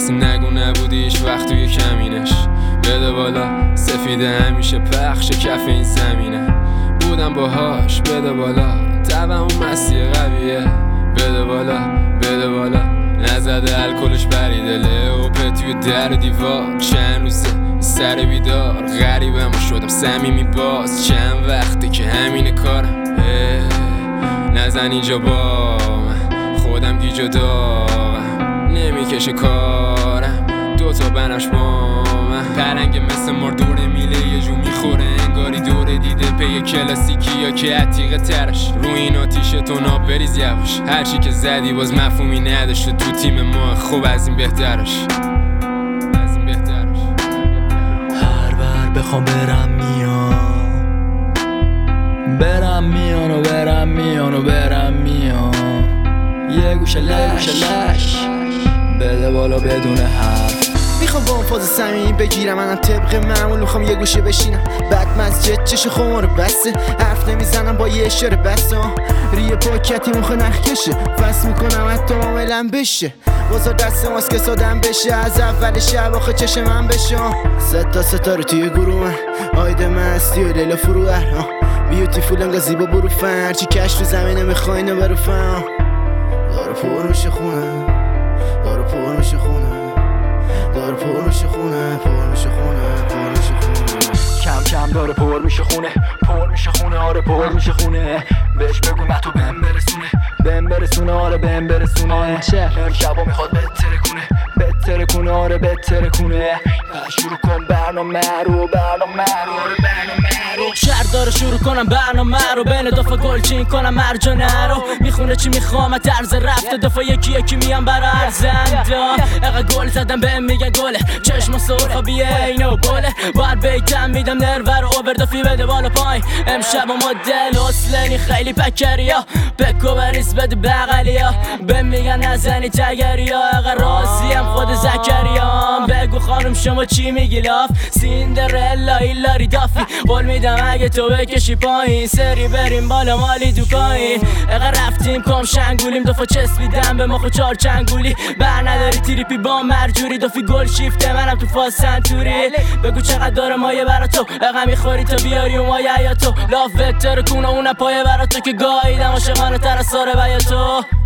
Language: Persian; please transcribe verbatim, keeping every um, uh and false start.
کسی نگو نبودیش وقت توی کمینش. بده بالا سفیده همیشه پخش کف این زمینه. بودم باهاش بده بالا تبم اون مسیح قویه. بده بالا بده بالا نزده الکلش بریده لئوپه توی در دیوار. چند روزه سر بیدار غریبم شدم صمیمی باز. چند وقته که همین کارم نزن اینجا با من خودم گیجا دارم نمیکشه کارم دوتا بنفش با من. پرنگ مثل مردور میله یه جو میخوره انگاری دوره دیده پی کلاسیکی یا که عتیقه ترش. رو این آتیشه تو ناب بریز یواش هرچی که زدی باز مفهومی نداشته تو تیم ما. خوب از این بهترش از این بهترش. هر بر بخوام برم میان برم میان و برم میان و برم میان. یه گوشه لش لش بده بالا بدون حرف. میخوام با اون فاز صمیمی بگیرم منم طبق معمول میخوام یه گوشه بشینم. بعد مسجد چش خمار بسته حرف نمیزنم با یه اشاره بسته. ریه پاکتی مخه نخ کشه فصل میکنم حتی معاملم بشه. بازار دست ماست که سادم بشه از اول شب آخه چش من بشه. ست تا ستاره توی گروه من آیده مستی و لیلا فروهر. بیوتیفول انگا زیبا بروفن هرچی کش تو زمینه میخوای اینو بروفن. داره پر میشه خونه داره پر میشه خونه داره پر میشه خونه پر میشه خونه پر میشه خونه. کم کم داره پر میشه خونه پر میشه خونه آره پر میشه خونه. بهش بگو من تو بهم برسونه بهم برسونه آره بهم برسونه. امشبا میخواد بهتره کنه بهتره کنه آره بهتره کنه. شروع کن برنامه رو برنامه رو آره برنامه رو. شهر داره شروع کنم برنامه رو بین دفعه گلچین کنم مرجانه رو. میخونه چی میخوام طرز رفته دفعه یکی یکی میام برا ارزندان. اقا گل زدم بهم میگن گله چشم و سرخابیه اینو بله. باید بیتم میدم نرور رو اووردافی بده بالا پایین. امشب و مدل اصلنی خیلی پکریا بکو بریز بده بغلیا. بهم میگن نزنی تگریا اقا راضیم خود زکریام. بگو خانم شما چی میگی لاف سیندرلا ایلاری دافی. قول میدم اگه تو بکشی پایین سری بریم بالا مالی دوکاین. اقا رفتیم کام شنگولیم دفعه چسبیدم به ما خود چار چنگولی. بر نداری تریپی با مرجوری دفعی گل شیفته منم تو فاز سنتوری. بگو چقدر داره مایه برا تو اقا میخوری تا بیاری و مایه یا تو. لاف وتر کونه اون پایه برا تو که گاهیدم عاشقانه تر از ساره بیا تو.